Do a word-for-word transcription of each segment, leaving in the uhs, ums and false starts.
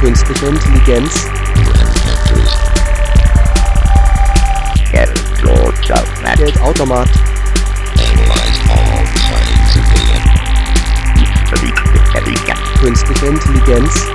Künstliche Intelligenz. Geldautomat. Künstliche Intelligenz.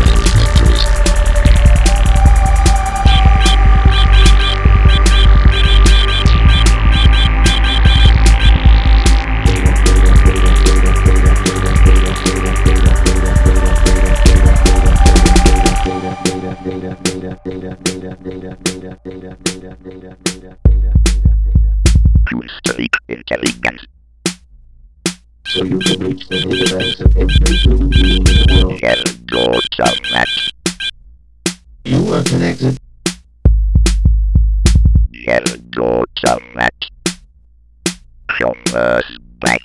Künstliche Intelligenz. So you can reach the database of every human being in the world. Geldautomat. You are connected. Geldautomat. Commerce Bank.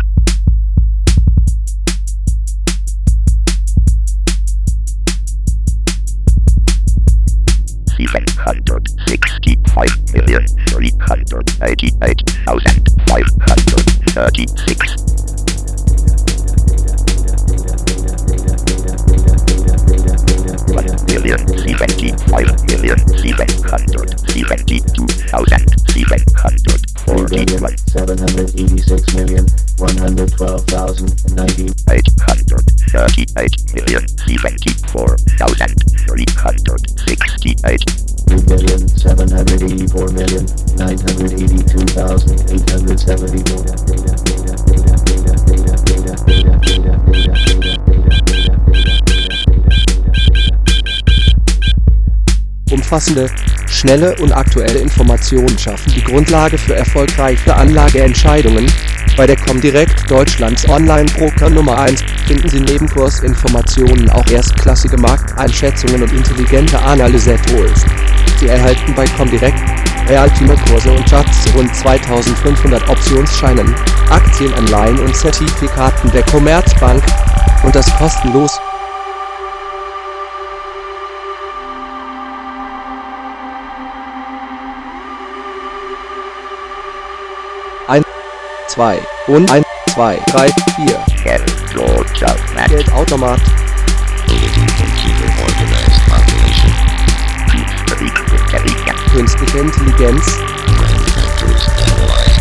Seven hundred sixty-five million three hundred eighty-eight thousand five hundred thirty-six. One million seventy-five million seven hundred seventy-two thousand seven hundred forty-one. Seven hundred eighty-six million one hundred twelve thousand ninety. Eight hundred thirty-eight million seventy-four thousand three hundred sixty-eight. Two million seven hundred eighty-four million nine hundred eighty-two thousand eight hundred seventy-four. Umfassende, schnelle und aktuelle Informationen schaffen die Grundlage für erfolgreiche Anlageentscheidungen. Bei der Comdirect, Deutschlands Online-Broker Nummer eins, finden Sie neben Kursinformationen auch erstklassige Markteinschätzungen und intelligente Analyse-Tools. Sie erhalten bei Comdirect Realtime-Kurse und Charts zu rund zweitausendfünfhundert Optionsscheinen, Aktien, Anleihen und Zertifikaten der Commerzbank und das kostenlos. eins, zwei und eins, zwei, drei, vier. Geldautomat. Geldautomat. Künstliche Intelligenz. Manufacturers analyze